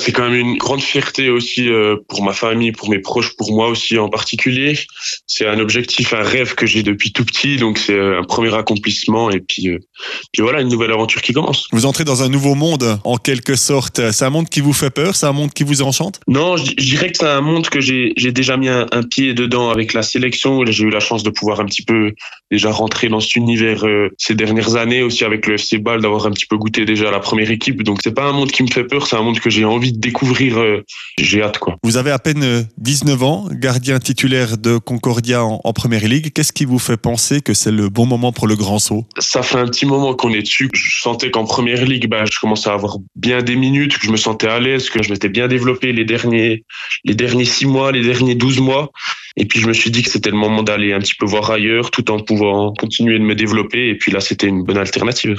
c'est quand même une grande fierté aussi pour ma famille, pour mes proches, pour moi aussi en particulier. C'est un objectif, un rêve que j'ai depuis tout petit, donc c'est un premier accomplissement et puis voilà, une nouvelle aventure qui commence. Vous entrez dans un nouveau monde, en quelque sorte. C'est un monde qui vous fait peur? C'est un monde qui vous enchante? Non, je dirais que c'est un monde que j'ai déjà mis un pied dedans avec la sélection. J'ai eu la chance de pouvoir un petit peu déjà rentrer dans cet univers ces dernières années, aussi avec le FC Bâle, d'avoir un petit peu goûté déjà à la première équipe. Donc c'est pas un monde qui me fait peur, c'est un monde que j'ai envie de découvrir. J'ai hâte, quoi. Vous avez à peine 19 ans, gardien titulaire de Concordia en Première Ligue. Qu'est-ce qui vous fait penser que c'est le bon moment pour le grand saut? Ça fait un petit moment qu'on est dessus. Je sentais qu'en Première Ligue, je commençais à avoir bien des minutes, que je me sentais à l'aise, que je m'étais bien développé les derniers 6 mois, les derniers 12 mois. Et puis je me suis dit que c'était le moment d'aller un petit peu voir ailleurs tout en pouvant continuer de me développer. Et puis là, c'était une bonne alternative.